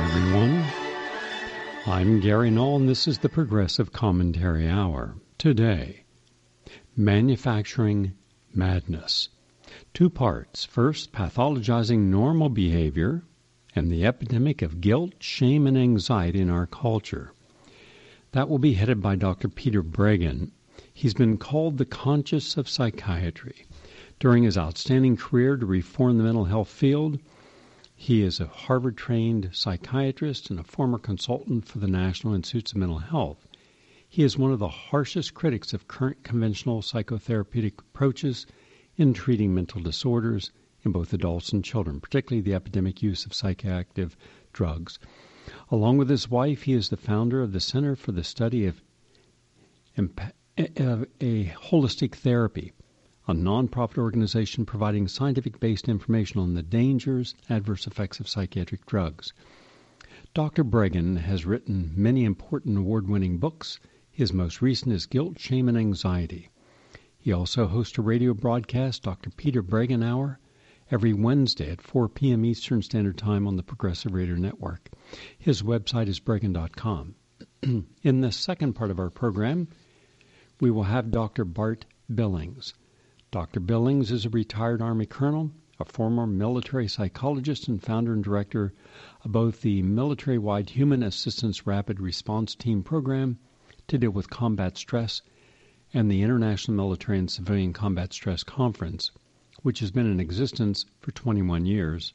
everyone. I'm Gary Knoll, and this is the Progressive Commentary Hour. Today, manufacturing madness. 2 parts. First, pathologizing normal behavior and the epidemic of guilt, shame, and anxiety in our culture. That will be headed by Dr. Peter Breggin. He's been called the conscience of psychiatry. During his outstanding career to reform the mental health field, he is a Harvard-trained psychiatrist and a former consultant for the National Institutes of Mental Health. He is one of the harshest critics of current conventional psychotherapeutic approaches in treating mental disorders in both adults and children, particularly the epidemic use of psychoactive drugs. Along with his wife, he is the founder of the Center for the Study of a Holistic Therapy, a nonprofit organization providing scientific-based information on the dangers and adverse effects of psychiatric drugs. Dr. Breggin has written many important award-winning books. His most recent is Guilt, Shame, and Anxiety. He also hosts a radio broadcast, Dr. Peter Breggin Hour, every Wednesday at 4 p.m. Eastern Standard Time on the Progressive Radio Network. His website is Breggin.com. In the second part of our program, we will have Dr. Bart Billings. Dr. Billings is a retired Army colonel, a former military psychologist, and founder and director of both the Military-Wide Human Assistance Rapid Response Team program to deal with combat stress and the International Military and Civilian Combat Stress Conference, which has been in existence for 21 years.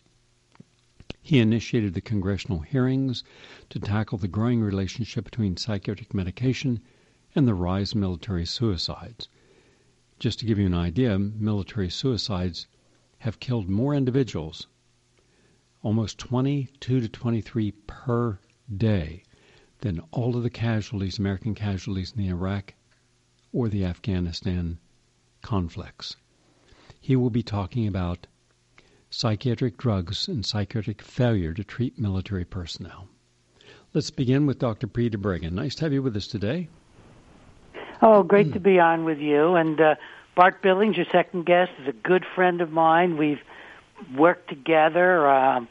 He initiated the congressional hearings to tackle the growing relationship between psychiatric medication and the rise of military suicides. Just to give you an idea, military suicides have killed more individuals, almost 22 to 23 per day, than all of the casualties, American casualties in the Iraq or the Afghanistan conflicts. He will be talking about psychiatric drugs and psychiatric failure to treat military personnel. Let's begin with Dr. Peter Breggin. Nice to have you with us today. Oh, great to be on with you. And Bart Billings, your second guest, is a good friend of mine. We've worked together.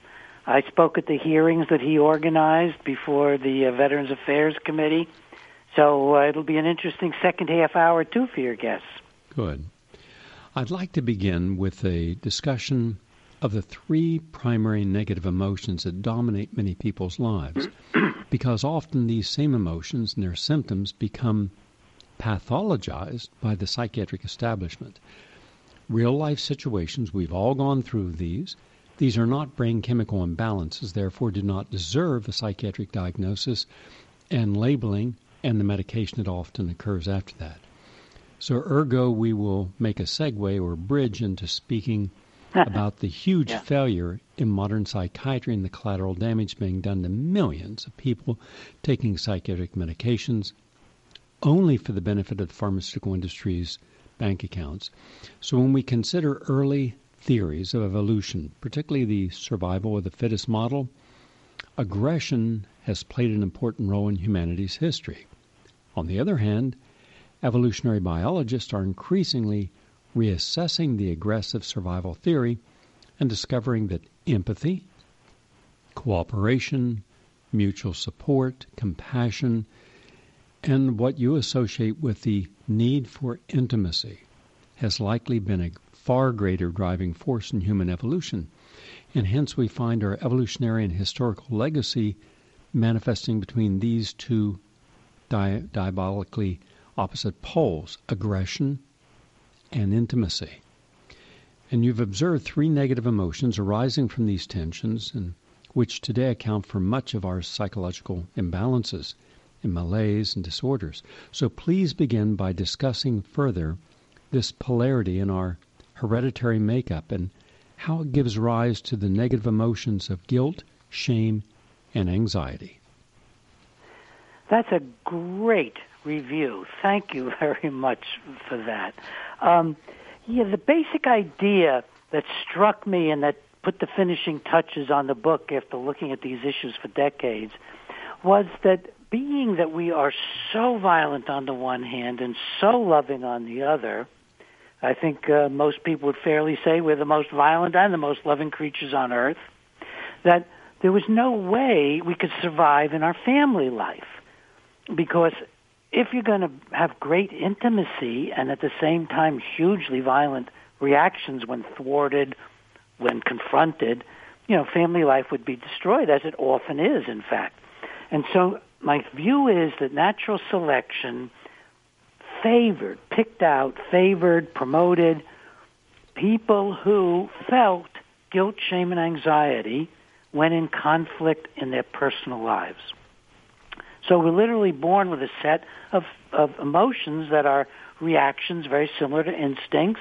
I spoke at the hearings that he organized before the Veterans Affairs Committee. So it'll be an interesting second half hour, too, for your guests. Good. I'd like to begin with a discussion of the 3 primary negative emotions that dominate many people's lives, because often these same emotions and their symptoms become pathologized by the psychiatric establishment. Real-life situations, we've all gone through these. These are not brain chemical imbalances, therefore do not deserve a psychiatric diagnosis and labeling and the medication that often occurs after that. So ergo, we will make a segue or bridge into speaking about the huge failure in modern psychiatry and the collateral damage being done to millions of people taking psychiatric medications only for the benefit of the pharmaceutical industry's bank accounts. So when we consider early theories of evolution, particularly the survival of the fittest model, aggression has played an important role in humanity's history. On the other hand, evolutionary biologists are increasingly reassessing the aggressive survival theory and discovering that empathy, cooperation, mutual support, compassion, and what you associate with the need for intimacy has likely been a far greater driving force in human evolution. And hence we find our evolutionary and historical legacy manifesting between these 2 diabolically opposite poles, aggression and intimacy. And you've observed 3 negative emotions arising from these tensions, and which today account for much of our psychological imbalances and malaise and disorders. So please begin by discussing further this polarity in our hereditary makeup and how it gives rise to the negative emotions of guilt, shame, and anxiety. That's a great review. Thank you very much for that. The basic idea that struck me and that put the finishing touches on the book after looking at these issues for decades was that being that we are so violent on the one hand and so loving on the other, I think most people would fairly say we're the most violent and the most loving creatures on earth, that there was no way we could survive in our family life. Because if you're going to have great intimacy and at the same time hugely violent reactions when thwarted, when confronted, family life would be destroyed, as it often is, in fact. And so my view is that natural selection picked out, promoted people who felt guilt, shame, and anxiety when in conflict in their personal lives. So we're literally born with a set of emotions that are reactions very similar to instincts.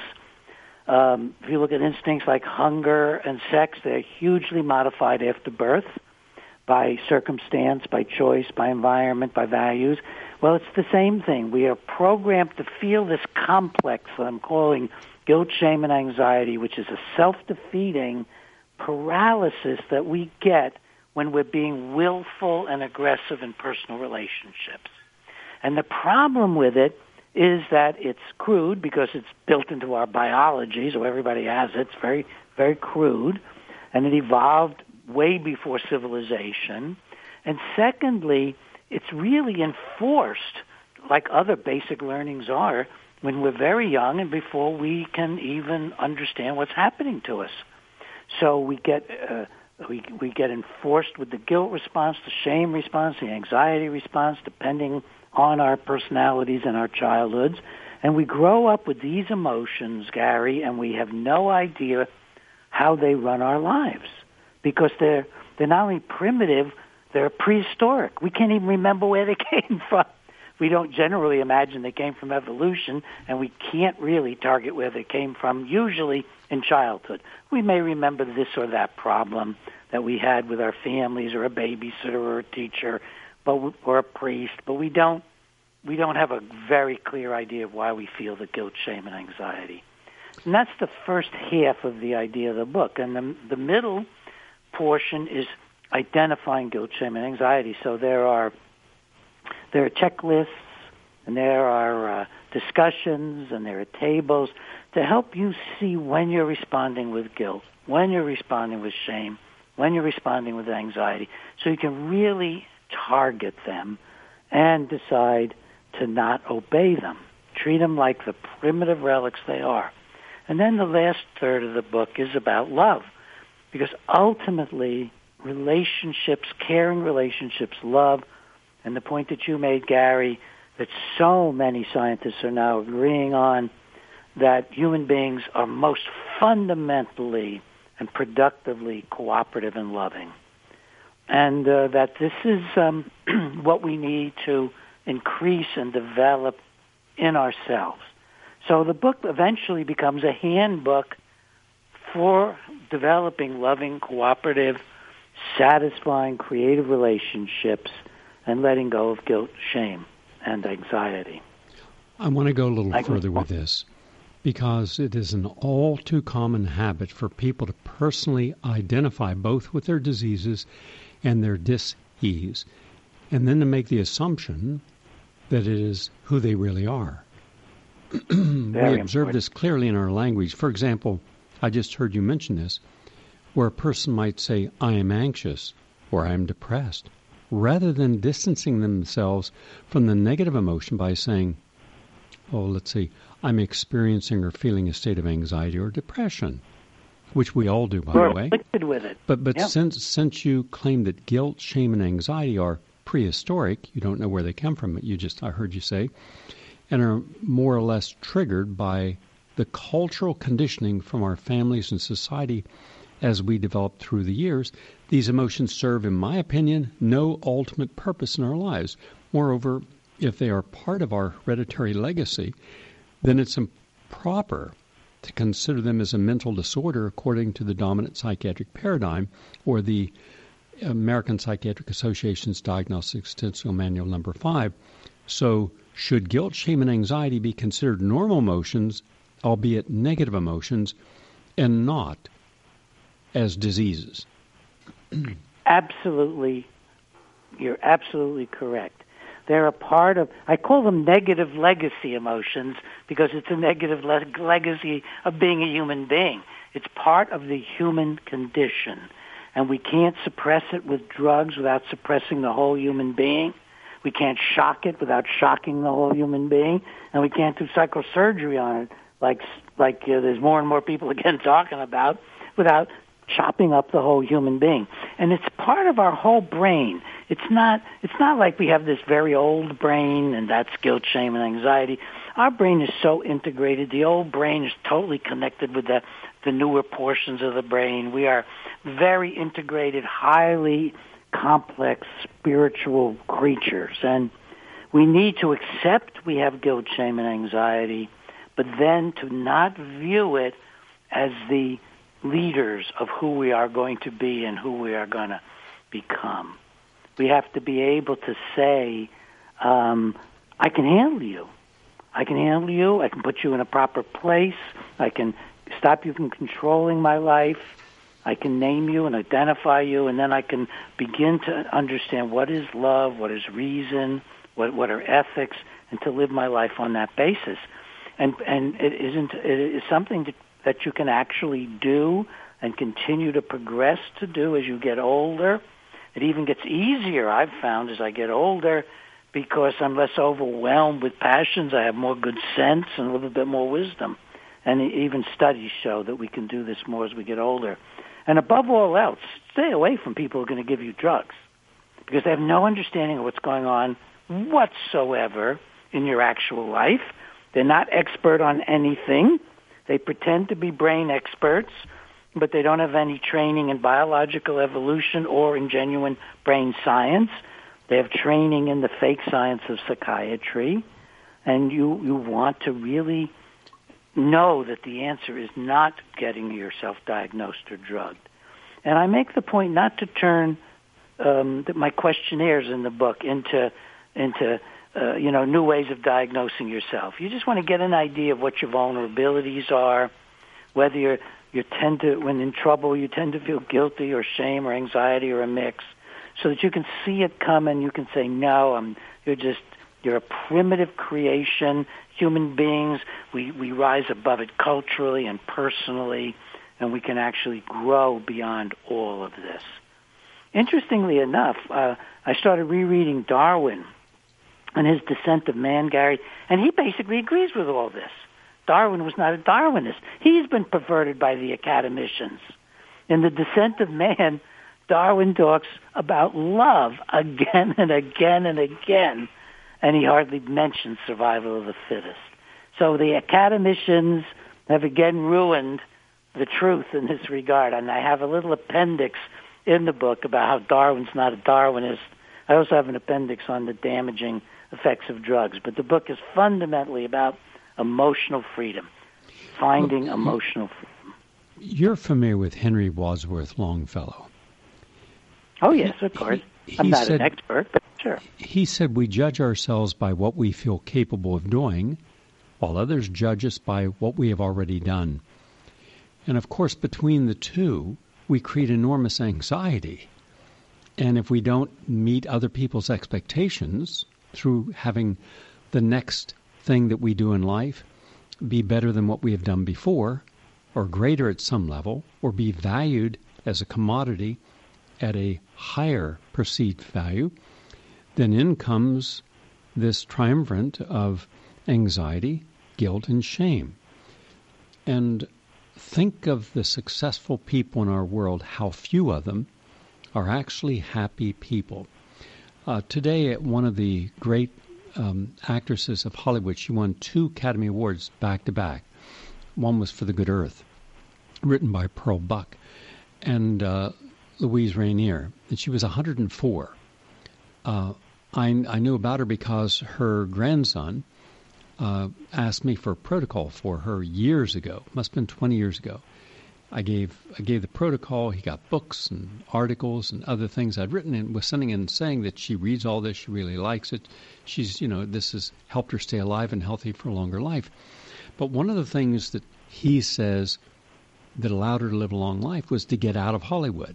If you look at instincts like hunger and sex, they're hugely modified after birth by circumstance, by choice, by environment, by values. Well, it's the same thing. We are programmed to feel this complex that I'm calling guilt, shame, and anxiety, which is a self-defeating paralysis that we get when we're being willful and aggressive in personal relationships. And the problem with it is that it's crude because it's built into our biology, so everybody has it. It's very, very crude. And it evolved way before civilization. And secondly, it's really enforced, like other basic learnings are, when we're very young and before we can even understand what's happening to us. So we get enforced with the guilt response, the shame response, the anxiety response, depending on our personalities and our childhoods. And we grow up with these emotions, Gary, and we have no idea how they run our lives because they're not only primitive, they're prehistoric. We can't even remember where they came from. We don't generally imagine they came from evolution, and we can't really target where they came from, usually in childhood. We may remember this or that problem that we had with our families or a babysitter or a teacher or a priest, but we don't have a very clear idea of why we feel the guilt, shame, and anxiety. And that's the first half of the idea of the book. And the middle portion is identifying guilt, shame, and anxiety. So there are checklists, and there are discussions, and there are tables to help you see when you're responding with guilt, when you're responding with shame, when you're responding with anxiety, so you can really target them and decide to not obey them. Treat them like the primitive relics they are. And then the last third of the book is about love, because ultimately relationships, caring relationships, love, and the point that you made, Gary, that so many scientists are now agreeing on, that human beings are most fundamentally and productively cooperative and loving. And that this is what we need to increase and develop in ourselves. So the book eventually becomes a handbook for developing loving, cooperative, satisfying, creative relationships and letting go of guilt, shame, and anxiety. I want to go a little further with this, because it is an all too common habit for people to personally identify both with their diseases and their dis-ease, and then to make the assumption that it is who they really are. We observe this clearly in our language. For example, I just heard you mention this, where a person might say, I am anxious, or I am depressed, rather than distancing themselves from the negative emotion by saying, let's see, I'm experiencing or feeling a state of anxiety or depression, which we all do, by the way. We're afflicted with it. But since you claim that guilt, shame, and anxiety are prehistoric, you don't know where they come from, I heard you say, and are more or less triggered by the cultural conditioning from our families and society as we develop through the years, these emotions serve, in my opinion, no ultimate purpose in our lives. Moreover, if they are part of our hereditary legacy, then it's improper to consider them as a mental disorder according to the dominant psychiatric paradigm or the American Psychiatric Association's Diagnostic Stencil Manual number 5. So should guilt, shame, and anxiety be considered normal emotions, albeit negative emotions, and not as diseases? Absolutely. You're absolutely correct. They're a part of, I call them negative legacy emotions because it's a negative legacy of being a human being. It's part of the human condition. and we can't suppress it with drugs without suppressing the whole human being. We can't shock it without shocking the whole human being, and we can't do psychosurgery on it like there's more and more people again talking about, without chopping up the whole human being. And it's part of our whole brain. It's not like we have this very old brain and that's guilt, shame, and anxiety. Our brain is so integrated. The old brain is totally connected with the newer portions of the brain. We are very integrated, highly complex spiritual creatures. And we need to accept we have guilt, shame, and anxiety, but then to not view it as the leaders of who we are going to be and who we are going to become. We have to be able to say, I can handle you. I can handle you. I can put you in a proper place. I can stop you from controlling my life. I can name you and identify you, and then I can begin to understand what is love, what is reason, what are ethics, and to live my life on that basis. And it is something that you can actually do and continue to progress to do as you get older. It even gets easier, I've found, as I get older, because I'm less overwhelmed with passions. I have more good sense and a little bit more wisdom. And even studies show that we can do this more as we get older. And above all else, stay away from people who are going to give you drugs, because they have no understanding of what's going on whatsoever in your actual life. They're not expert on anything. They pretend to be brain experts, but they don't have any training in biological evolution or in genuine brain science. They have training in the fake science of psychiatry. And you want to really know that the answer is not getting yourself diagnosed or drugged. And I make the point not to turn my questionnaires in the book into new ways of diagnosing yourself. You just want to get an idea of what your vulnerabilities are, whether you tend to, when in trouble, you tend to feel guilty or shame or anxiety or a mix, so that you can see it come and you can say, no, you're a primitive creation. Human beings, we rise above it culturally and personally, and we can actually grow beyond all of this. Interestingly enough, I started rereading Darwin and his Descent of Man, Gary, and he basically agrees with all this. Darwin was not a Darwinist. He's been perverted by the academicians. In the Descent of Man, Darwin talks about love again and again and again, and he hardly mentions survival of the fittest. So the academicians have again ruined the truth in this regard, and I have a little appendix in the book about how Darwin's not a Darwinist. I also have an appendix on the damaging effects of drugs, but the book is fundamentally about emotional freedom, finding emotional freedom. You're familiar with Henry Wadsworth Longfellow. Oh, yes, of course. I'm not an expert, but sure. He said we judge ourselves by what we feel capable of doing, while others judge us by what we have already done. And, of course, between the two, we create enormous anxiety. And if we don't meet other people's expectations through having the next thing that we do in life be better than what we have done before, or greater at some level, or be valued as a commodity at a higher perceived value, then in comes this triumvirate of anxiety, guilt, and shame. And think of the successful people in our world, how few of them are actually happy people. Today, one of the great actresses of Hollywood, she won 2 Academy Awards back-to-back. One was for The Good Earth, written by Pearl Buck, and Louise Rainier, and she was 104. I knew about her because her grandson asked me for a protocol for her years ago. Must have been 20 years ago. I gave the protocol. He got books and articles and other things I'd written and was sending in saying that she reads all this. She really likes it. She's, this has helped her stay alive and healthy for a longer life. But one of the things that he says that allowed her to live a long life was to get out of Hollywood,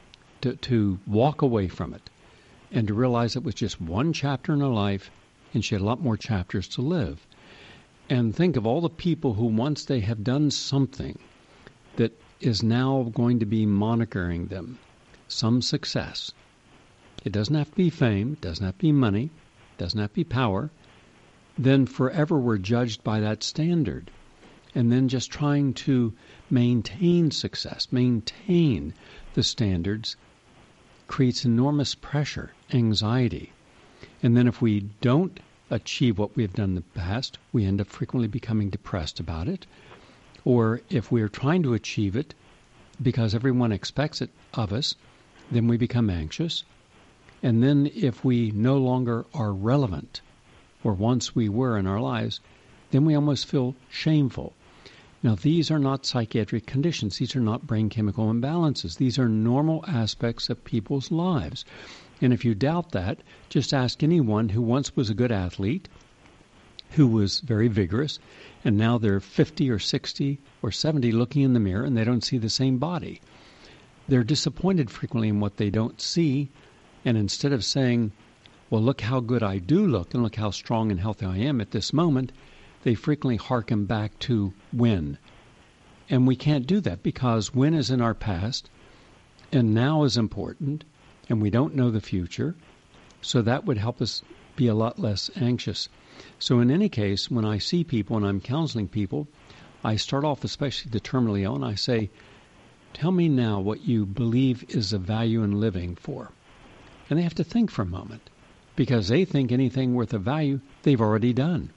to walk away from it, and to realize it was just one chapter in her life, and she had a lot more chapters to live. And think of all the people who once they have done something that is now going to be monitoring them some success. It doesn't have to be fame, it doesn't have to be money, it doesn't have to be power. Then forever we're judged by that standard. And then just trying to maintain success, maintain the standards, creates enormous pressure, anxiety. And then if we don't achieve what we've done in the past, we end up frequently becoming depressed about it. Or if we're trying to achieve it because everyone expects it of us, then we become anxious. And then if we no longer are relevant, or once we were in our lives, then we almost feel shameful. Now, these are not psychiatric conditions. These are not brain chemical imbalances. These are normal aspects of people's lives. And if you doubt that, just ask anyone who once was a good athlete, who was very vigorous, and now they're 50 or 60 or 70 looking in the mirror and they don't see the same body. They're disappointed frequently in what they don't see, and instead of saying, well, look how good I do look and look how strong and healthy I am at this moment, they frequently hearken back to when. And we can't do that because when is in our past and now is important, and we don't know the future, so that would help us be a lot less anxious. So in any case, when I see people and I'm counseling people, I start off, especially the terminally ill, and I say, tell me now what you believe is of value in living for. And they have to think for a moment, because they think anything worth of value they've already done.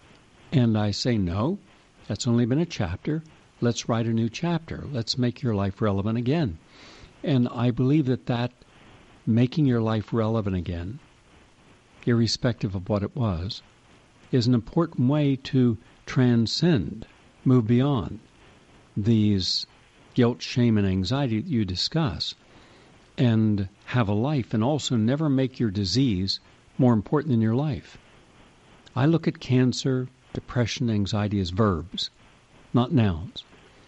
And I say, no, that's only been a chapter. Let's write a new chapter. Let's make your life relevant again. And I believe that making your life relevant again, irrespective of what it was, is an important way to transcend, move beyond these guilt, shame, and anxiety that you discuss, and have a life, and also never make your disease more important than your life. I look at cancer, depression, anxiety as verbs, not nouns.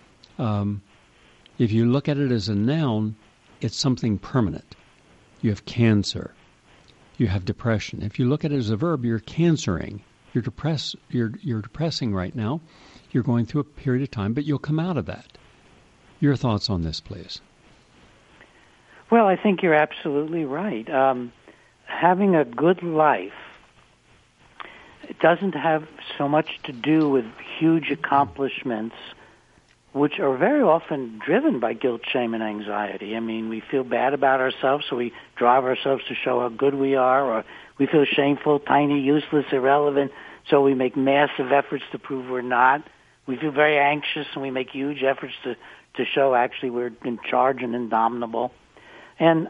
If you look at it as a noun, it's something permanent. You have cancer. You have depression. If you look at it as a verb, you're cancering. You're depressing right now. You're going through a period of time, but you'll come out of that. Your thoughts on this, please. Well, I think you're absolutely right. Having a good life, it doesn't have so much to do with huge accomplishments, which are very often driven by guilt, shame, and anxiety. I mean, we feel bad about ourselves, so we drive ourselves to show how good we are, or we feel shameful, tiny, useless, irrelevant, so we make massive efforts to prove we're not. We feel very anxious, and we make huge efforts to show actually we're in charge and indomitable. And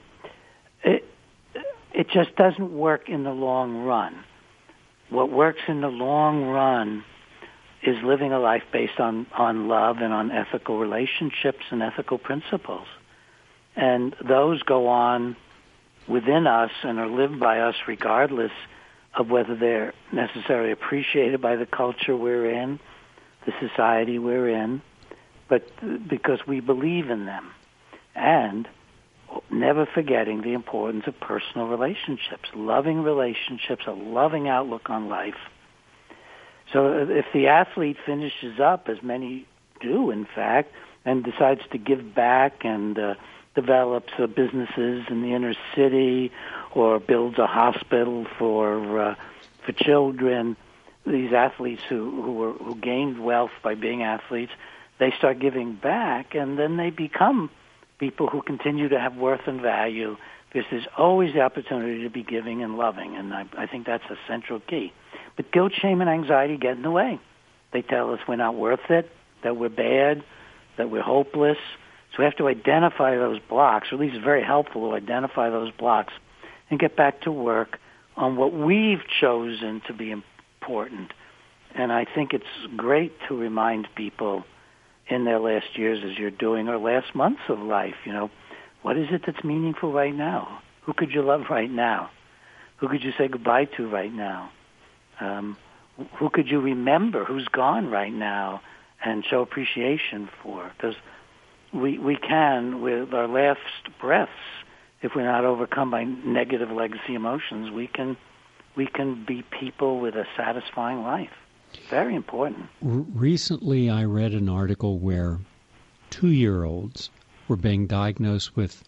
it just doesn't work in the long run. What works in the long run is living a life based on love and on ethical relationships and ethical principles. And those go on within us and are lived by us regardless of whether they're necessarily appreciated by the culture we're in, the society we're in, but because we believe in them. And never forgetting the importance of personal relationships, a loving outlook on life. So if the athlete finishes up, as many do, in fact, and decides to give back and develops businesses in the inner city or builds a hospital for children, these athletes who gained wealth by being athletes, they start giving back, and then they become people who continue to have worth and value, because there's always the opportunity to be giving and loving, and I think that's a central key. But guilt, shame, and anxiety get in the way. They tell us we're not worth it, that we're bad, that we're hopeless. So we have to identify those blocks, or at least it's very helpful to identify those blocks and get back to work on what we've chosen to be important. And I think it's great to remind people in their last years, as you're doing, or last months of life, what is it that's meaningful right now? Who could you love right now? Who could you say goodbye to right now? Who could you remember who's gone right now and show appreciation for? Because we can, with our last breaths, if we're not overcome by negative legacy emotions, we can be people with a satisfying life. Very important. Recently, I read an article where 2-year-olds were being diagnosed with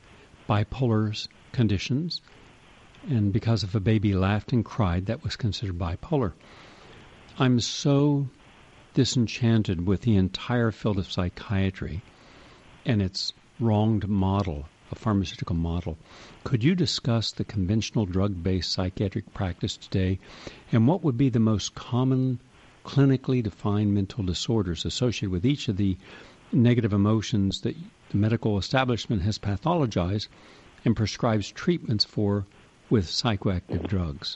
bipolar conditions, and because if a baby laughed and cried, that was considered bipolar. I'm so disenchanted with the entire field of psychiatry and its wronged model, a pharmaceutical model. Could you discuss the conventional drug-based psychiatric practice today, and what would be the most common clinically defined mental disorders associated with each of the negative emotions that the medical establishment has pathologized and prescribes treatments for with psychoactive drugs?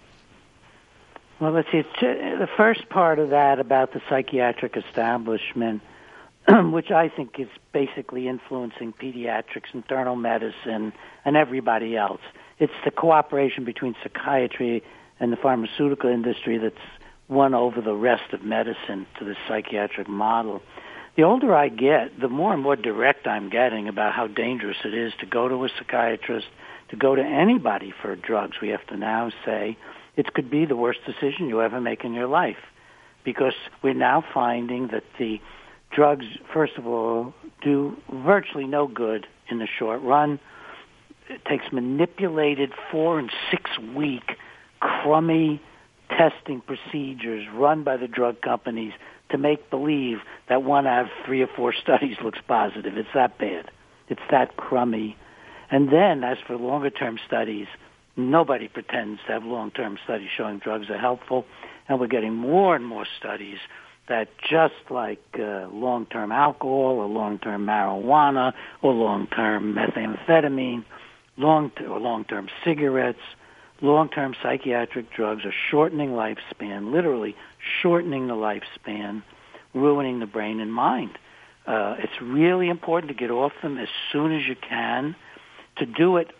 Well, let's see. The first part of that about the psychiatric establishment, which I think is basically influencing pediatrics, internal medicine, and everybody else. It's the cooperation between psychiatry and the pharmaceutical industry that's won over the rest of medicine to the psychiatric model. The older I get, the more and more direct I'm getting about how dangerous it is to go to a psychiatrist, to go to anybody for drugs. We have to now say it could be the worst decision you ever make in your life, because we're now finding that the drugs, first of all, do virtually no good in the short run. It takes manipulated 4- and 6-week crummy testing procedures run by the drug companies to make believe that 1 out of 3 or 4 studies looks positive. It's that bad. It's that crummy. And then, as for longer-term studies, nobody pretends to have long-term studies showing drugs are helpful, and we're getting more and more studies that just like long-term alcohol or long-term marijuana or long-term methamphetamine, or long-term cigarettes, long-term psychiatric drugs are shortening lifespan, literally shortening the lifespan, ruining the brain and mind. It's really important to get off them as soon as you can, to do it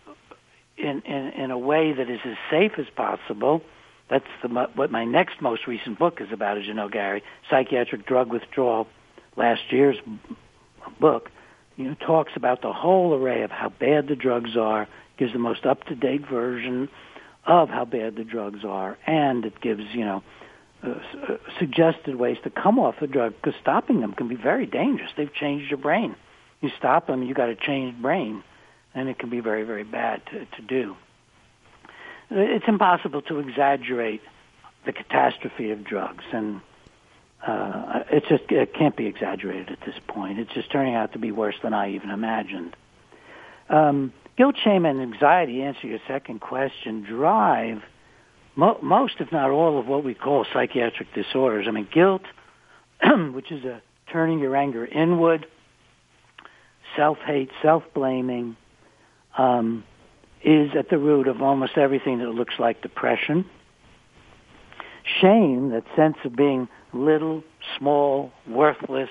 in a way that is as safe as possible. That's what my next most recent book is about, as you know, Gary, Psychiatric Drug Withdrawal. Last year's book, talks about the whole array of how bad the drugs are, gives the most up-to-date version of how bad the drugs are, and it gives, suggested ways to come off the drug, because stopping them can be very dangerous. They've changed your brain. You stop them, you got a changed brain, and it can be very, very bad to do. It's impossible to exaggerate the catastrophe of drugs, and it can't be exaggerated at this point. It's just turning out to be worse than I even imagined. Guilt, shame, and anxiety, answer your second question, drive most, if not all, of what we call psychiatric disorders. I mean, guilt, which is turning your anger inward, self-hate, self-blaming, is at the root of almost everything that looks like depression. Shame, that sense of being little, small, worthless,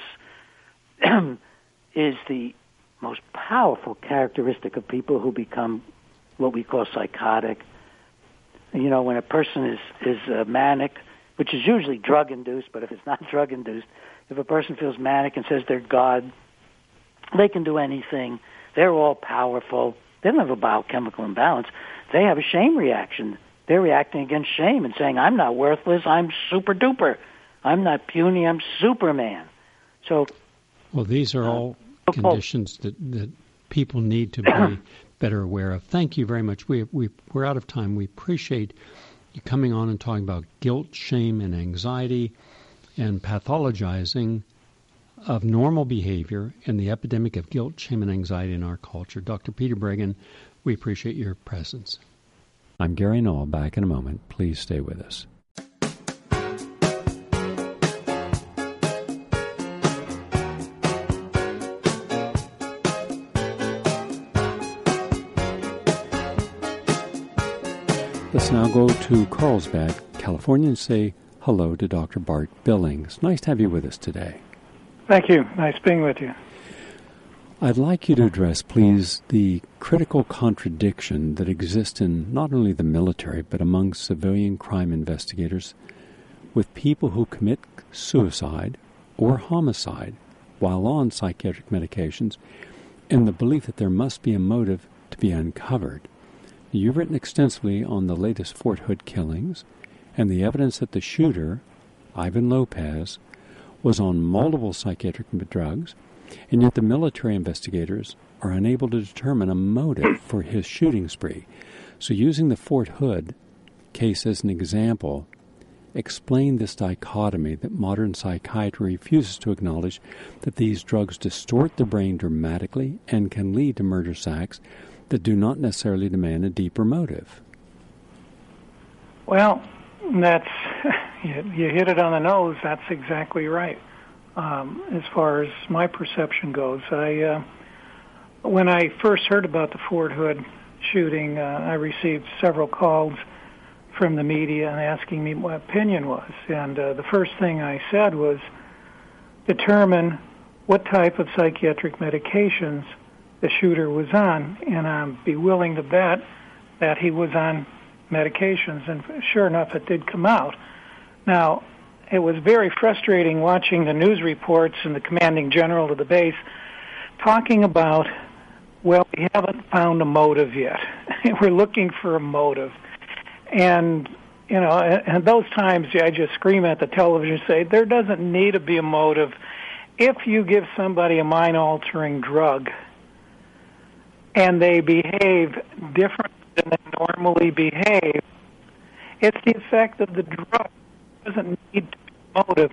is the most powerful characteristic of people who become what we call psychotic. When a person is manic, which is usually drug-induced, but if it's not drug-induced, if a person feels manic and says they're God, they can do anything, they're all powerful, they don't have a biochemical imbalance, they have a shame reaction. They're reacting against shame and saying, I'm not worthless, I'm super-duper. I'm not puny, I'm Superman. Well, these are all conditions that people need to be better aware of. Thank you very much. We're out of time. We appreciate you coming on and talking about guilt, shame, and anxiety and pathologizing of normal behavior and the epidemic of guilt, shame, and anxiety in our culture. Dr. Peter Breggin, we appreciate your presence. I'm Gary Null. Back in a moment. Please stay with us. Let's now go to Carlsbad, California, and say hello to Dr. Bart Billings. Nice to have you with us today. Thank you. Nice being with you. I'd like you to address, please, the critical contradiction that exists in not only the military, but among civilian crime investigators with people who commit suicide or homicide while on psychiatric medications, and the belief that there must be a motive to be uncovered. You've written extensively on the latest Fort Hood killings and the evidence that the shooter, Ivan Lopez, was on multiple psychiatric drugs, and yet the military investigators are unable to determine a motive for his shooting spree. So using the Fort Hood case as an example, explain this dichotomy that modern psychiatry refuses to acknowledge, that these drugs distort the brain dramatically and can lead to murderous acts that do not necessarily demand a deeper motive. Well, that's you hit it on the nose. That's exactly right. As far as my perception goes, when I first heard about the Fort Hood shooting, I received several calls from the media and asking me what opinion was. And the first thing I said was, determine what type of psychiatric medications the shooter was on, and I'd be willing to bet that he was on medications. And sure enough, it did come out. Now, it was very frustrating watching the news reports and the commanding general of the base talking about, well, we haven't found a motive yet. We're looking for a motive. And, you know, at those times, I just scream at the television and say, there doesn't need to be a motive. If you give somebody a mind-altering drug and they behave different than they normally behave, it's the effect of the drug. It doesn't need to be a motive.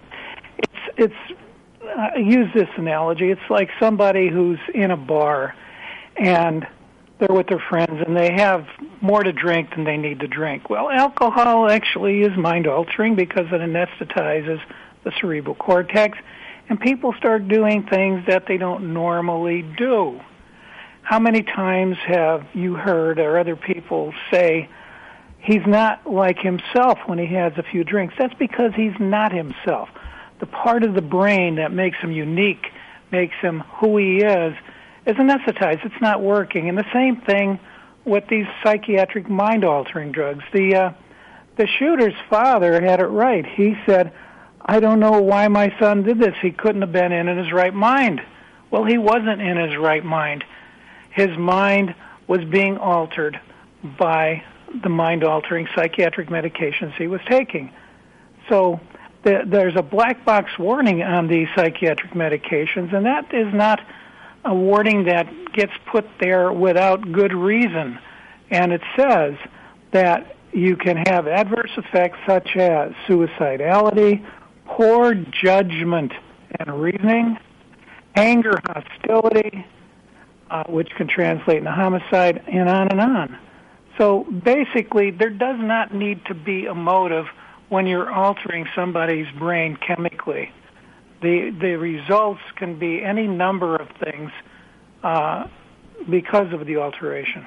I use this analogy. It's like somebody who's in a bar and they're with their friends and they have more to drink than they need to drink. Well, alcohol actually is mind-altering because it anesthetizes the cerebral cortex, and people start doing things that they don't normally do. How many times have you heard or other people say, he's not like himself when he has a few drinks? That's because he's not himself. The part of the brain that makes him unique, makes him who he is anesthetized. It's not working. And the same thing with these psychiatric mind-altering drugs. The shooter's father had it right. He said, I don't know why my son did this. He couldn't have been in his right mind. Well, he wasn't in his right mind. His mind was being altered by the mind-altering psychiatric medications he was taking. So there's a black box warning on these psychiatric medications, and that is not a warning that gets put there without good reason. And it says that you can have adverse effects such as suicidality, poor judgment and reasoning, anger, hostility, which can translate into homicide, and on and on. So basically, there does not need to be a motive when you're altering somebody's brain chemically. The results can be any number of things because of the alteration.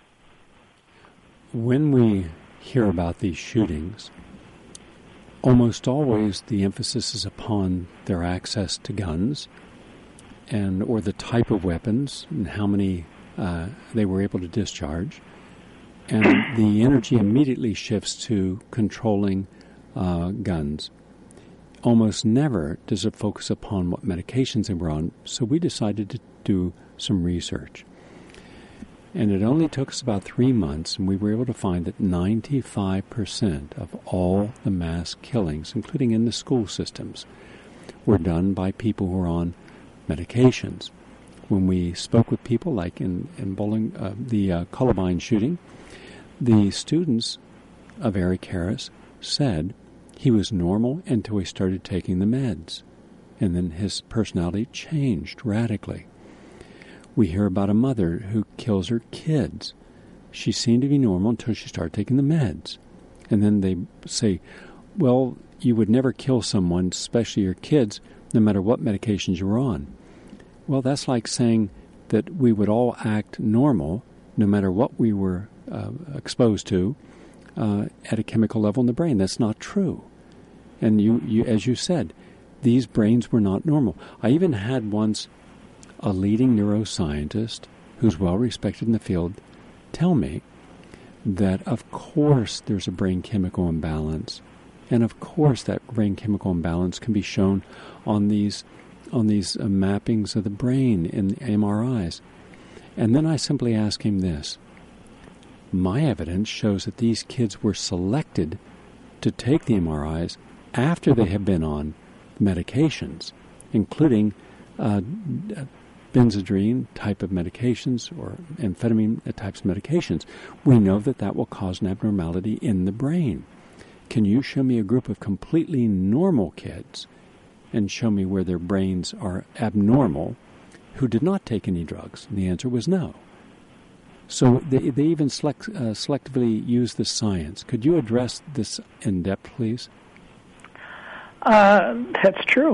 When we hear about these shootings, almost always the emphasis is upon their access to guns and or the type of weapons and how many they were able to discharge. And the energy immediately shifts to controlling guns. Almost never does it focus upon what medications they were on, so we decided to do some research. And it only took us about 3 months, and we were able to find that 95% of all the mass killings, including in the school systems, were done by people who were on medications. When we spoke with people, like in Bowling, the Columbine shooting, the students of Eric Harris said he was normal until he started taking the meds, and then his personality changed radically. We hear about a mother who kills her kids. She seemed to be normal until she started taking the meds. And then they say, well, you would never kill someone, especially your kids, no matter what medications you were on. Well, that's like saying that we would all act normal no matter what we were exposed to at a chemical level in the brain. That's not true. And you, as you said, these brains were not normal. I even had once a leading neuroscientist who's well respected in the field tell me that of course there's a brain chemical imbalance, and of course that brain chemical imbalance can be shown on these mappings of the brain in MRIs. And then I simply ask him this: my evidence shows that these kids were selected to take the MRIs after they have been on medications, including benzodrine type of medications or amphetamine types of medications, we know that that will cause an abnormality in the brain. Can you show me a group of completely normal kids and show me where their brains are abnormal who did not take any drugs? And the answer was no. So they even selectively use the science. Could you address this in depth, please? That's true.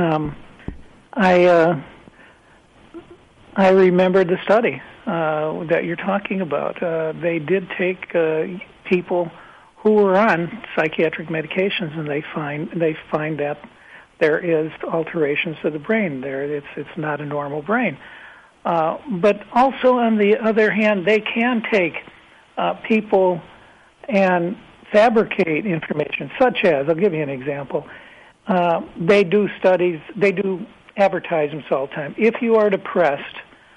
I remember the study that you're talking about. They did take people who were on psychiatric medications, and they find that there is alterations to the brain. It's not a normal brain. But also, on the other hand, they can take people and fabricate information, such as, I'll give you an example. They do studies, they do advertisements all the time. If you are depressed,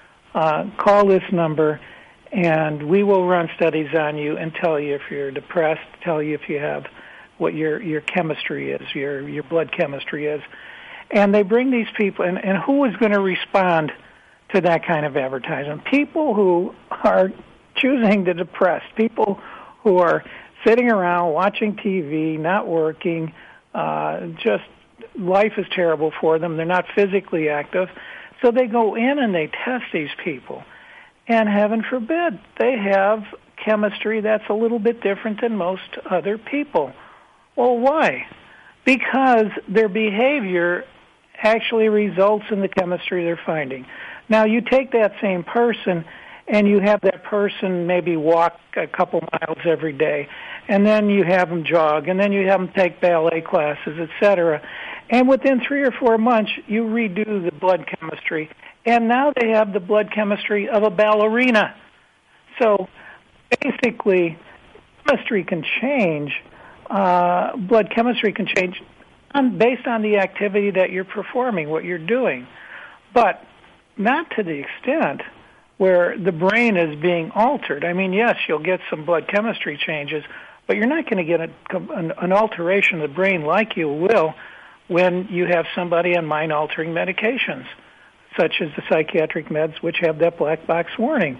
call this number, and we will run studies on you and tell you if you're depressed, tell you if you have what your chemistry is, your blood chemistry is. And they bring these people, and who is going to respond to that kind of advertisement? People who are choosing to depress, people who are sitting around watching TV, not working, just life is terrible for them. They're not physically active. So they go in and they test these people. And heaven forbid, they have chemistry that's a little bit different than most other people. Well, why? Because their behavior actually results in the chemistry they're finding. Now, you take that same person and you have that person maybe walk a couple miles every day, and then you have them jog, and then you have them take ballet classes, etc. And within 3 or 4 months, you redo the blood chemistry, and now they have the blood chemistry of a ballerina. So basically, chemistry can change, blood chemistry can change based on the activity that you're performing, what you're doing, but not to the extent where the brain is being altered. I mean, yes, you'll get some blood chemistry changes, but you're not going to get an alteration of the brain like you will when you have somebody on mind-altering medications, such as the psychiatric meds, which have that black box warning.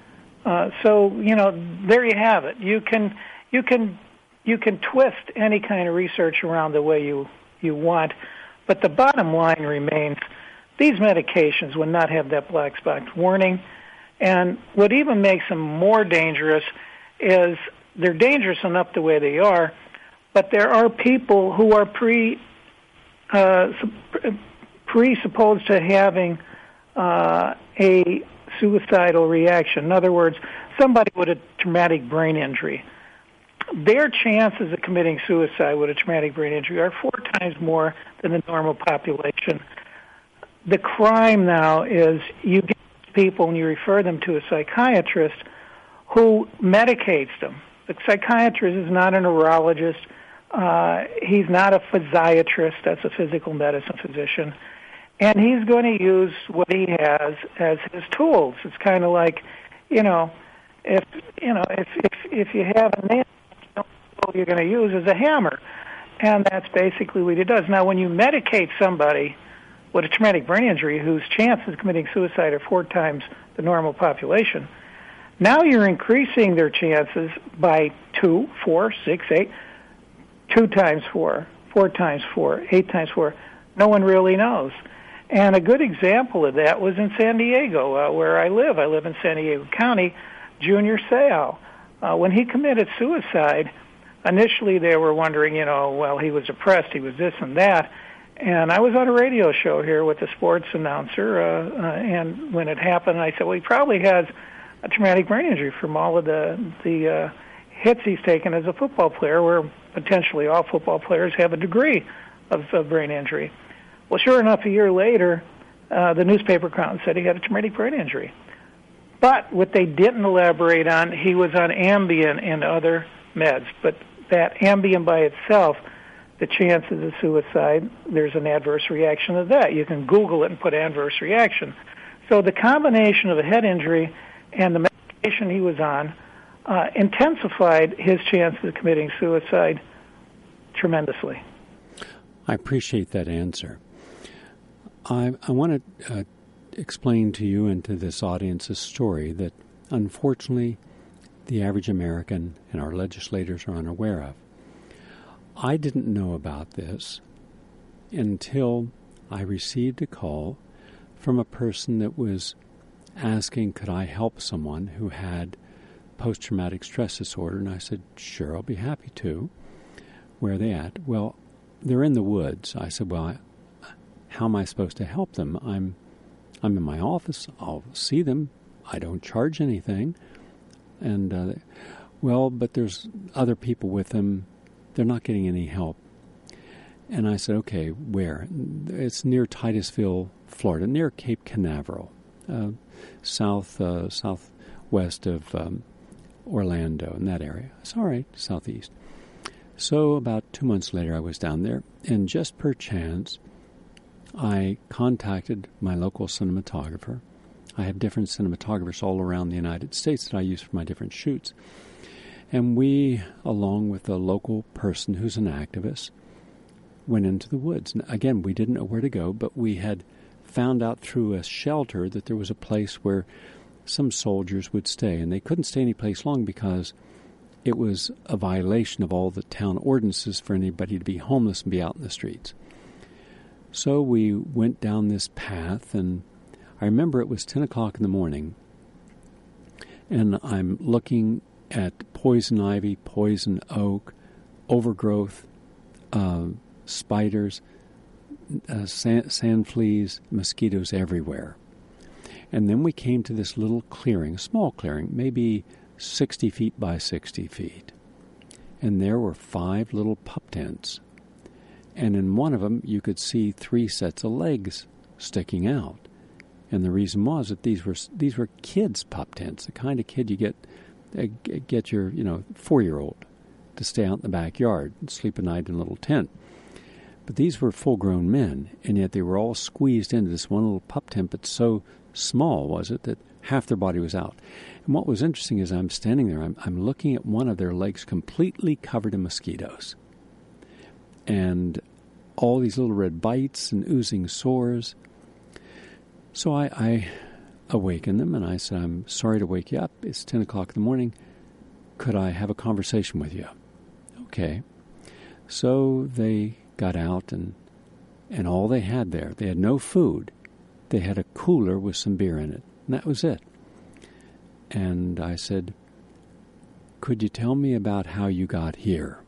So, there you have it. You can twist any kind of research around the way you want, but the bottom line remains these medications will not have that black box warning. And what even makes them more dangerous is they're dangerous enough the way they are, but there are people who are presupposed to having a suicidal reaction. In other words, somebody with a traumatic brain injury. Their chances of committing suicide with a traumatic brain injury are 4 times more than the normal population. The crime now is you get people and you refer them to a psychiatrist who medicates them. The psychiatrist is not a neurologist. He's not a physiatrist. That's a physical medicine physician. And he's going to use what he has as his tools. It's kind of like, if you have a nail, what you're going to use is a hammer. And that's basically what he does. Now, when you medicate somebody with a traumatic brain injury whose chances of committing suicide are 4 times the normal population, now you're increasing their chances by 2, 4, 6, 8, 2 times 4, 4 times 4, 8 times 4. No one really knows. And a good example of that was in San Diego, where I live. I live in San Diego County. Junior Seau, when he committed suicide, initially they were wondering, he was depressed, he was this and that. And I was on a radio show here with the sports announcer, and when it happened, I said, well, he probably has a traumatic brain injury from all of the hits he's taken as a football player, where potentially all football players have a degree of brain injury. Well, sure enough, a year later, the newspaper accountant said he had a traumatic brain injury. But what they didn't elaborate on, he was on Ambien and other meds. But that Ambien by itself, the chances of suicide, there's an adverse reaction to that. You can Google it and put adverse reaction. So the combination of a head injury and the medication he was on intensified his chances of committing suicide tremendously. I appreciate that answer. I want to explain to you and to this audience a story that, unfortunately, the average American and our legislators are unaware of. I didn't know about this until I received a call from a person that was asking, could I help someone who had post-traumatic stress disorder? And I said, sure, I'll be happy to. Where are they at? Well, they're in the woods. I said, well, how am I supposed to help them? I'm in my office. I'll see them. I don't charge anything. And, well, but there's other people with them. They're not getting any help. And I said, okay, where? It's near Titusville, Florida, near Cape Canaveral, southwest of Orlando, in that area. It's all right, southeast. So about 2 months later, I was down there, and just per chance, I contacted my local cinematographer. I have different cinematographers all around the United States that I use for my different shoots. And we, along with a local person who's an activist, went into the woods. And again, we didn't know where to go, but we had found out through a shelter that there was a place where some soldiers would stay. And they couldn't stay any place long because it was a violation of all the town ordinances for anybody to be homeless and be out in the streets. So we went down this path, and I remember it was 10 o'clock in the morning, and I'm looking at poison ivy, poison oak, overgrowth, spiders, sand fleas, mosquitoes everywhere. And then we came to this little clearing, a small clearing, maybe 60 feet by 60 feet. And there were 5 little pup tents. And in one of them, you could see 3 sets of legs sticking out. And the reason was that these were kids' pup tents, the kind of kid you get your 4-year-old to stay out in the backyard and sleep at night in a little tent. But these were full-grown men, and yet they were all squeezed into this one little pup tent, but so small was it that half their body was out. And what was interesting is I'm standing there, I'm looking at one of their legs completely covered in mosquitoes. And all these little red bites and oozing sores. So I awakened them, and I said, I'm sorry to wake you up. It's 10 o'clock in the morning. Could I have a conversation with you? Okay. So they got out, and all they had there, they had no food. They had a cooler with some beer in it, and that was it. And I said, could you tell me about how you got here?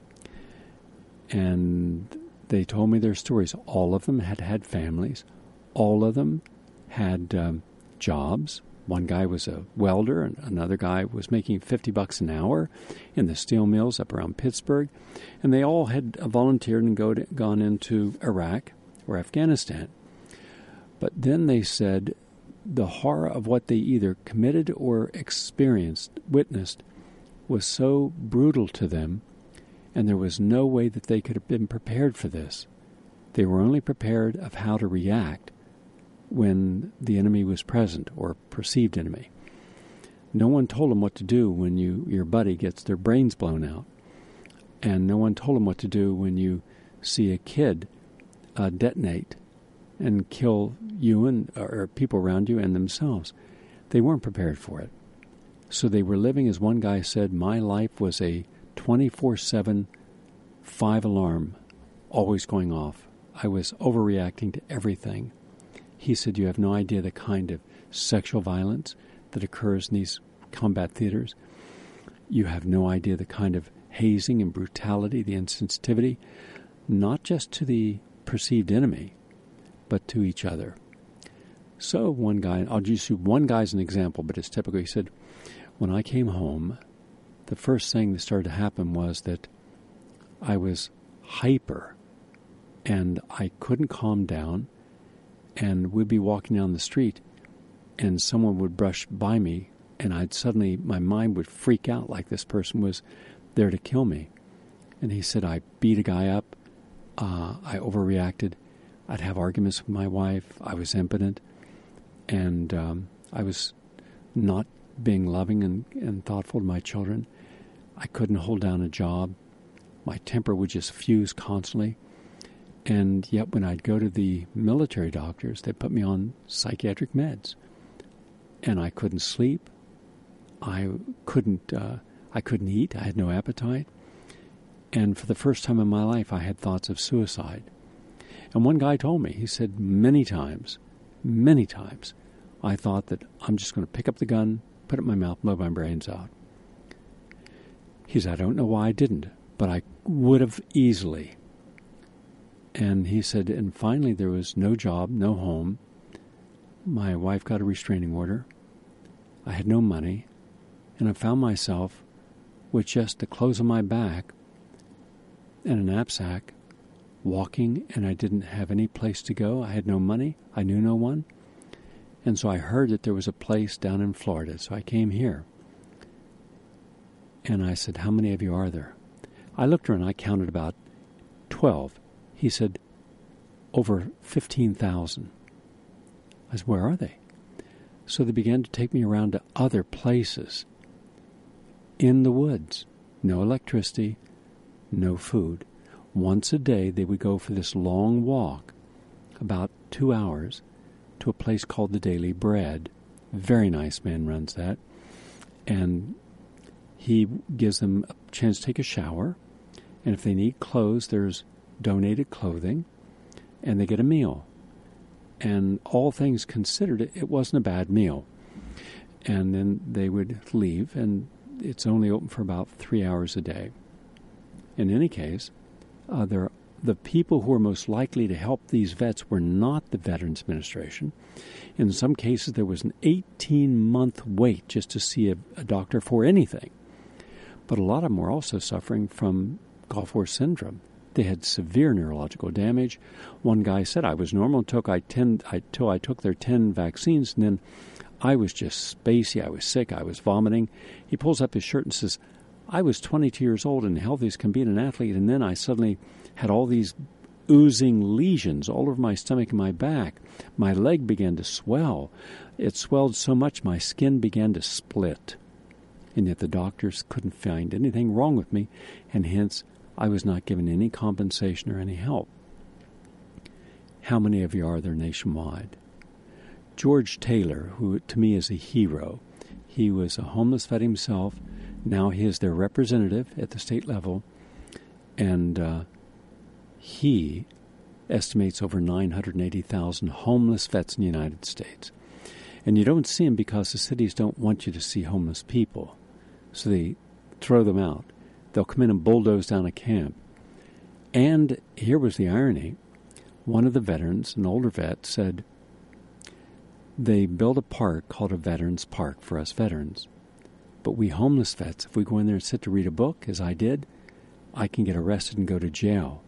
And they told me their stories. All of them had families. All of them had jobs. One guy was a welder, and another guy was making $50 an hour in the steel mills up around Pittsburgh. And they all had volunteered and gone into Iraq or Afghanistan. But then they said the horror of what they either committed or witnessed, was so brutal to them, and there was no way that they could have been prepared for this. They were only prepared of how to react when the enemy was present, or perceived enemy. No one told them what to do when your buddy gets their brains blown out. And no one told them what to do when you see a kid detonate and kill you or people around you and themselves. They weren't prepared for it. So they were living, as one guy said, my life was a 24/7 5-alarm always going off. I was overreacting to everything. He said, you have no idea the kind of sexual violence that occurs in these combat theaters. You have no idea the kind of hazing and brutality, the insensitivity, not just to the perceived enemy, but to each other. So one guy, I'll just use one guy as an example, but it's typical. He said, when I came home, the first thing that started to happen was that I was hyper, and I couldn't calm down, and we'd be walking down the street, and someone would brush by me, and my mind would freak out like this person was there to kill me. And he said, I beat a guy up, I overreacted, I'd have arguments with my wife, I was impotent, and I was not being loving and thoughtful to my children. I couldn't hold down a job. My temper would just fuse constantly. And yet when I'd go to the military doctors, they put me on psychiatric meds. And I couldn't sleep. I couldn't eat. I had no appetite. And for the first time in my life, I had thoughts of suicide. And one guy told me, he said, many times, I thought that I'm just going to pick up the gun, put it in my mouth, blow my brains out. He said, I don't know why I didn't, but I would have easily. And he said, and finally there was no job, no home. My wife got a restraining order. I had no money. And I found myself with just the clothes on my back and a knapsack, walking, and I didn't have any place to go. I had no money. I knew no one. And so I heard that there was a place down in Florida. So I came here. And I said, how many of you are there? I looked around. I counted about 12. He said, over 15,000. I said, where are they? So they began to take me around to other places in the woods. No electricity, no food. Once a day, they would go for this long walk, about 2 hours, to a place called the Daily Bread. Very nice man runs that. And he gives them a chance to take a shower. And if they need clothes, there's donated clothing. And they get a meal. And all things considered, it wasn't a bad meal. And then they would leave, and it's only open for about 3 hours a day. In any case, the people who were most likely to help these vets were not the Veterans Administration. In some cases, there was an 18-month wait just to see a doctor for anything. But a lot of them were also suffering from Gulf War syndrome. They had severe neurological damage. One guy said, I was normal until I took their 10 vaccines, and then I was just spacey. I was sick. I was vomiting. He pulls up his shirt and says, I was 22 years old and healthy as can be, an athlete, and then I suddenly had all these oozing lesions all over my stomach and my back. My leg began to swell. It swelled so much my skin began to split. And yet the doctors couldn't find anything wrong with me, and hence I was not given any compensation or any help. How many of you are there nationwide? George Taylor, who to me is a hero, he was a homeless vet himself. Now he is their representative at the state level, and he estimates over 980,000 homeless vets in the United States. And you don't see them because the cities don't want you to see homeless people, so they throw them out. They'll come in and bulldoze down a camp. And here was the irony. One of the veterans, an older vet, said, they built a park called a Veterans Park for us veterans. But we homeless vets, if we go in there and sit to read a book, as I did, I can get arrested and go to jail.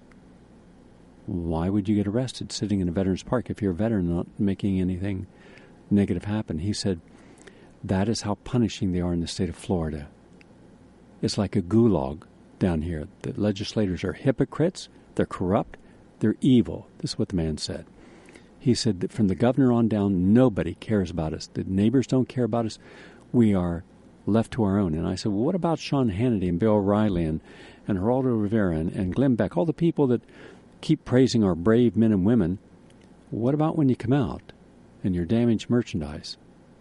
Why would you get arrested sitting in a Veterans Park if you're a veteran not making anything negative happen? He said, that is how punishing they are in the state of Florida. It's like a gulag down here. The legislators are hypocrites, they're corrupt, they're evil. This is what the man said. He said that from the governor on down, nobody cares about us. The neighbors don't care about us. We are left to our own. And I said, well, what about Sean Hannity and Bill O'Reilly and Geraldo Rivera and Glenn Beck, all the people that keep praising our brave men and women? What about when you come out and you're damaged merchandise?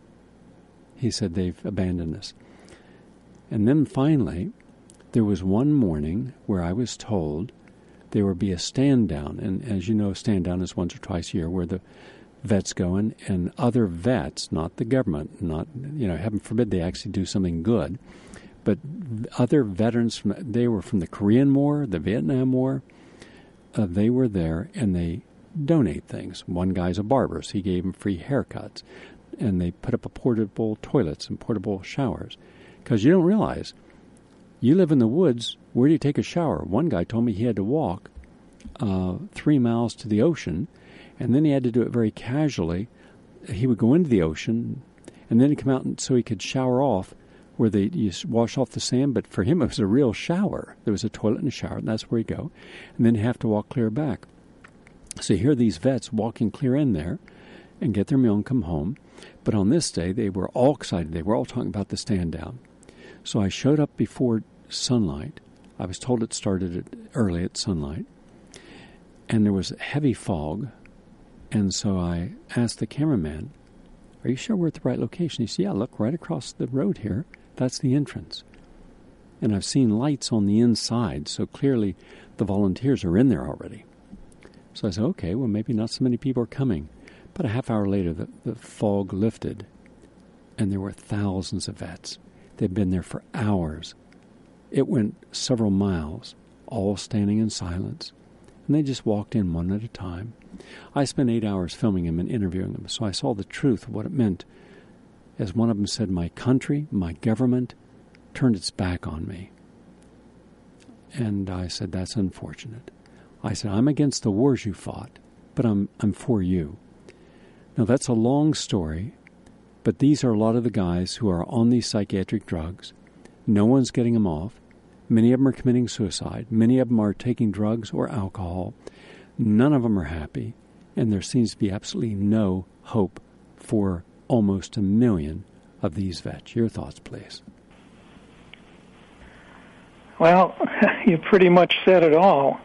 He said they've abandoned us. And then finally, there was one morning where I was told there would be a stand down. And as you know, stand down is once or twice a year where the vets go in and other vets, not the government, not, heaven forbid they actually do something good, but other veterans, they were from the Korean War, the Vietnam War, they were there and they donate things. One guy's a barber, so he gave them free haircuts. And they put up portable toilets and portable showers. Because you don't realize, you live in the woods, where do you take a shower? One guy told me he had to walk 3 miles to the ocean, and then he had to do it very casually. He would go into the ocean, and then he'd come out so he could shower off, where you wash off the sand, but for him it was a real shower. There was a toilet and a shower, and that's where he'd go. And then he'd have to walk clear back. So you hear these vets walking clear in there and get their meal and come home. But on this day, they were all excited. They were all talking about the stand down. So I showed up before sunlight. I was told it started early at sunlight. and there was heavy fog. And so I asked the cameraman, "Are you sure we're at the right location?" He said, "Yeah, look, right across the road here. That's the entrance. And I've seen lights on the inside, so clearly the volunteers are in there already." So I said, "Okay, well, maybe not so many people are coming." But a half hour later, the fog lifted, and there were thousands of vets. They'd been there for hours. It went several miles, all standing in silence, and they just walked in one at a time. I spent 8 hours filming them and interviewing them, so I saw the truth of what it meant. As one of them said, "My country, my government, turned its back on me." And I said, "That's unfortunate." I said, "I'm against the wars you fought, but I'm for you." Now, that's a long story, but these are a lot of the guys who are on these psychiatric drugs. No one's getting them off. Many of them are committing suicide. Many of them are taking drugs or alcohol. None of them are happy, and there seems to be absolutely no hope for almost 1 million of these vets. Your thoughts, please. Well, you pretty much said it all.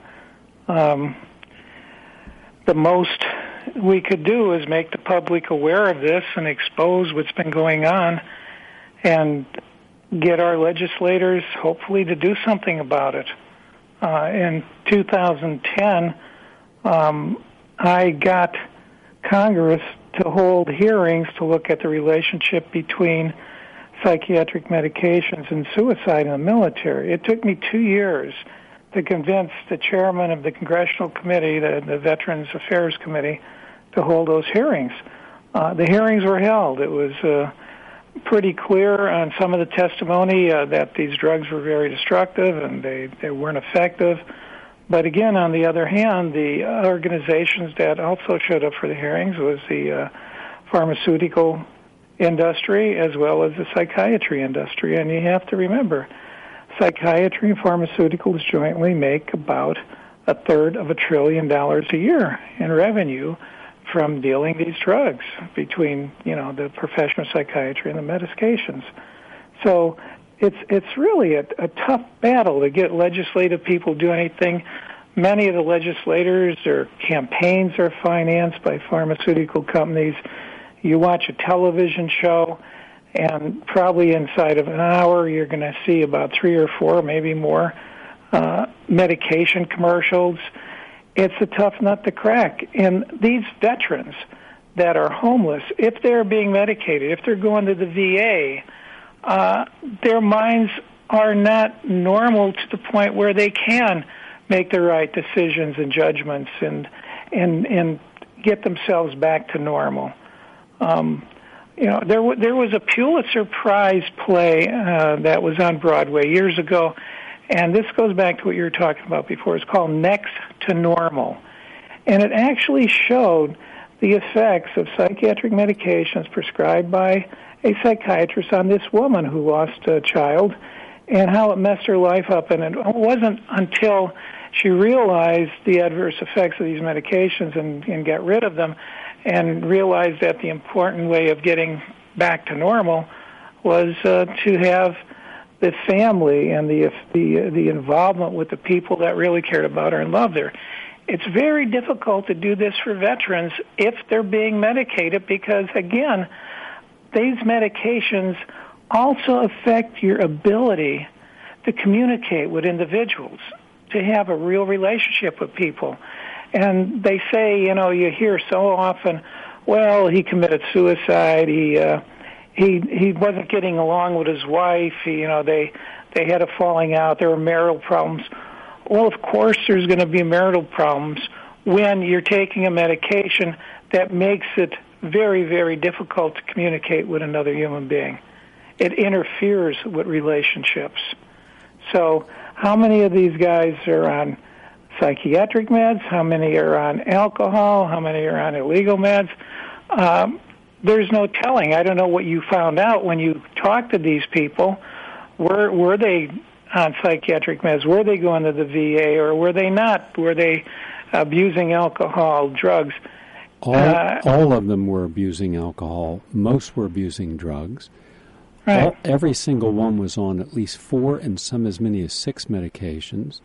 The most we could do is make the public aware of this and expose what's been going on and get our legislators, hopefully, to do something about it. In 2010, I got Congress to hold hearings to look at the relationship between psychiatric medications and suicide in the military. It took me 2 years to convince the chairman of the Congressional Committee, the Veterans Affairs Committee, to hold those hearings. The hearings were held. It was pretty clear on some of the testimony that these drugs were very destructive and they weren't effective. But again, on the other hand, the organizations that also showed up for the hearings was the pharmaceutical industry as well as the psychiatry industry. And you have to remember, psychiatry and pharmaceuticals jointly make about 1/3 of $1 trillion a year in revenue from dealing these drugs between, the professional psychiatry and the medications. So it's really a tough battle to get legislative people to do anything. Many of the legislators, their campaigns are financed by pharmaceutical companies. You watch a television show, and probably inside of an hour, you're going to see about 3 or 4, maybe more, medication commercials. It's a tough nut to crack. And these veterans that are homeless, if they're being medicated, if they're going to the VA, their minds are not normal to the point where they can make the right decisions and judgments and get themselves back to normal. There was a Pulitzer Prize play that was on Broadway years ago, and this goes back to what you were talking about before. It's called Next to Normal, and it actually showed the effects of psychiatric medications prescribed by a psychiatrist on this woman who lost a child and how it messed her life up. And it wasn't until she realized the adverse effects of these medications and got rid of them and realized that the important way of getting back to normal was to have the family and the involvement with the people that really cared about her and loved her. It's very difficult to do this for veterans if they're being medicated because, again, these medications also affect your ability to communicate with individuals, to have a real relationship with people. And they say, you hear so often, well, he committed suicide, he wasn't getting along with his wife, they had a falling out, there were marital problems. Well, of course there's going to be marital problems when you're taking a medication that makes it very, very difficult to communicate with another human being. It interferes with relationships. So how many of these guys are on psychiatric meds? How many are on alcohol? How many are on illegal meds? There's no telling. I don't know what you found out when you talked to these people. Were they on psychiatric meds? Were they going to the VA or were they not? Were they abusing alcohol, drugs? All of them were abusing alcohol. Most were abusing drugs. Right. Every single one was on at least 4 and some as many as 6 medications.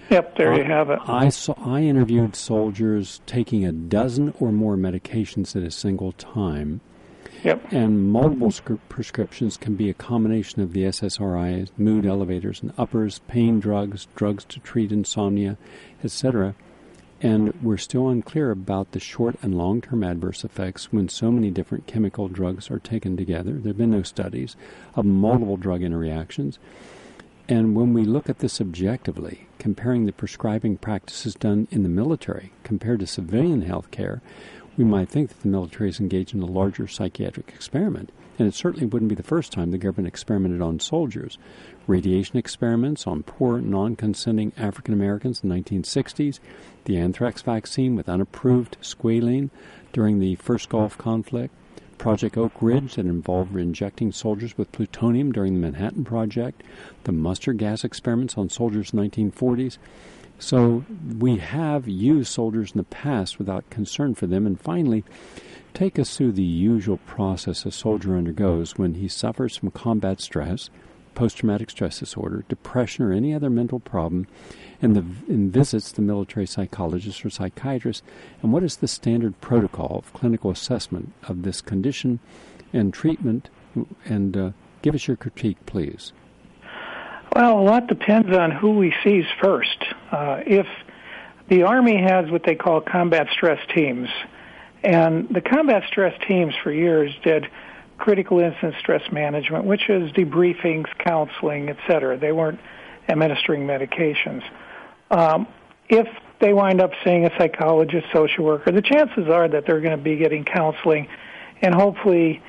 Yep, there you have it. I interviewed soldiers taking a dozen or more medications at a single time. Yep. And multiple prescriptions can be a combination of the SSRIs, mood elevators and uppers, pain drugs, drugs to treat insomnia, etc. And we're still unclear about the short and long-term adverse effects when so many different chemical drugs are taken together. There have been no studies of multiple drug interactions. And when we look at this objectively, comparing the prescribing practices done in the military compared to civilian health care, we might think that the military is engaged in a larger psychiatric experiment. And it certainly wouldn't be the first time the government experimented on soldiers. Radiation experiments on poor, non-consenting African Americans in the 1960s, the anthrax vaccine with unapproved squalene during the first Gulf conflict, Project Oak Ridge that involved injecting soldiers with plutonium during the Manhattan Project, the mustard gas experiments on soldiers in the 1940s. So we have used soldiers in the past without concern for them. And finally, take us through the usual process a soldier undergoes when he suffers from combat stress, post-traumatic stress disorder, depression, or any other mental problem, and visits the military psychologist or psychiatrist. And what is the standard protocol of clinical assessment of this condition and treatment? And give us your critique, please. Well, a lot depends on who he sees first. If the Army has what they call combat stress teams, and the combat stress teams for years did critical incident stress management, which is debriefings, counseling, etc. They weren't administering medications. If they wind up seeing a psychologist, social worker, the chances are that they're going to be getting counseling and hopefully,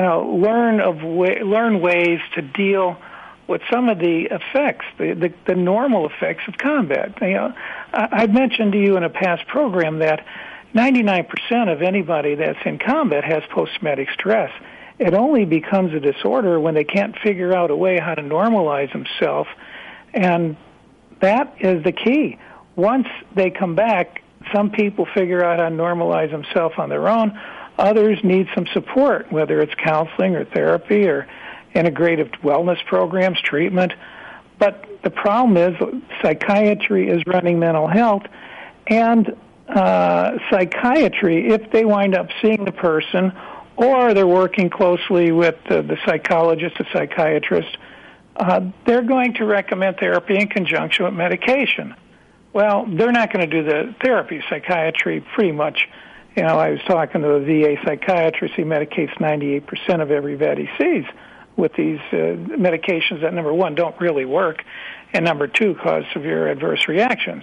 learn ways to deal with some of the effects, the normal effects of combat. I've mentioned to you in a past program that 99% of anybody that's in combat has post-traumatic stress. It only becomes a disorder when they can't figure out a way how to normalize themselves, and that is the key. Once they come back, some people figure out how to normalize themselves on their own. Others need some support, whether it's counseling or therapy or integrative wellness programs, treatment. But the problem is psychiatry is running mental health, and psychiatry, if they wind up seeing the person or they're working closely with the psychologist, the psychiatrist, they're going to recommend therapy in conjunction with medication. Well, they're not going to do the therapy. Psychiatry pretty much, I was talking to a VA psychiatrist, he medicates 98% of every vet he sees with these medications that, number one, don't really work, and number two, cause severe adverse reactions.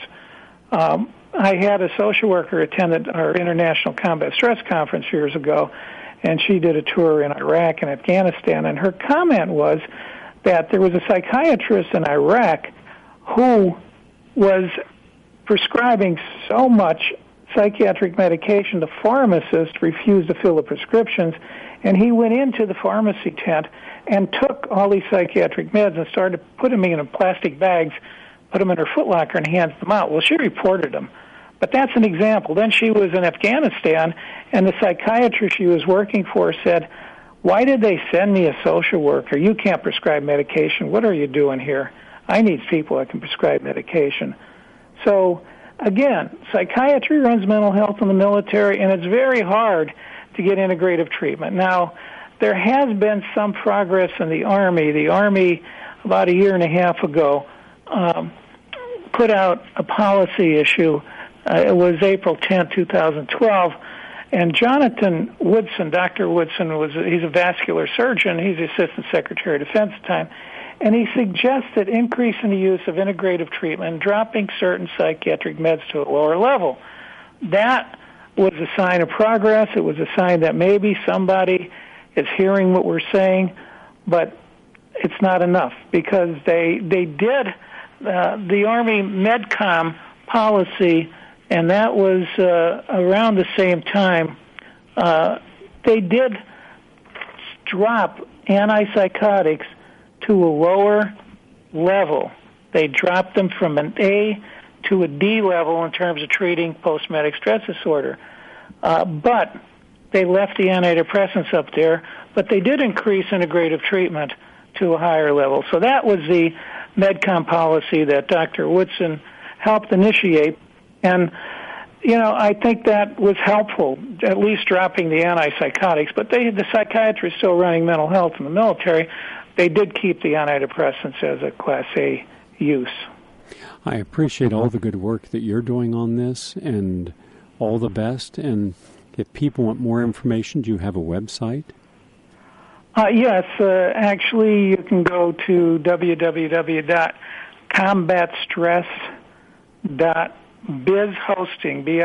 I had a social worker attend our International Combat Stress Conference years ago, and she did a tour in Iraq and Afghanistan, and her comment was that there was a psychiatrist in Iraq who was prescribing so much psychiatric medication, the pharmacist refused to fill the prescriptions, and he went into the pharmacy tent and took all these psychiatric meds and started putting them in plastic bags, put them in her footlocker, and hands them out. Well, she reported them. But that's an example. Then she was in Afghanistan, and the psychiatrist she was working for said, "Why did they send me a social worker? You can't prescribe medication. What are you doing here? I need people that can prescribe medication." So, again, psychiatry runs mental health in the military, and it's very hard to get integrative treatment. Now, there has been some progress in the Army. The Army, about a year and a half ago, put out a policy issue. It was April 10, 2012, and Jonathan Woodson, Dr. Woodson, he's a vascular surgeon. He's the Assistant Secretary of Defense at the time, and he suggested increasing the use of integrative treatment and dropping certain psychiatric meds to a lower level. That was a sign of progress. It was a sign that maybe somebody is hearing what we're saying, but it's not enough because they did the Army MedCom policy, and that was around the same time. They did drop antipsychotics to a lower level. They dropped them from an A to a D level in terms of treating post-traumatic stress disorder. But they left the antidepressants up there, but they did increase integrative treatment to a higher level. So that was the MedCom policy that Dr. Woodson helped initiate. And, I think that was helpful, at least dropping the antipsychotics. But the psychiatrists still running mental health in the military, they did keep the antidepressants as a Class A use. I appreciate all the good work that you're doing on this, and all the best. And if people want more information, do you have a website? Yes. Actually, you can go to www.combatstress.bizhosting,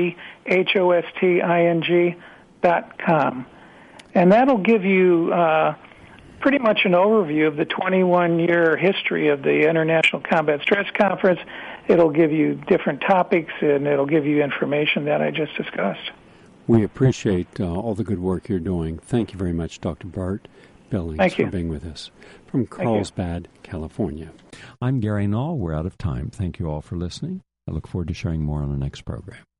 bizhosting.com. And that'll give you pretty much an overview of the 21-year history of the International Combat Stress Conference. It'll give you different topics, and it'll give you information that I just discussed. We appreciate all the good work you're doing. Thank you very much, Dr. Bart Billings, for being with us from Carlsbad, California. I'm Gary Null. We're out of time. Thank you all for listening. I look forward to sharing more on the next program.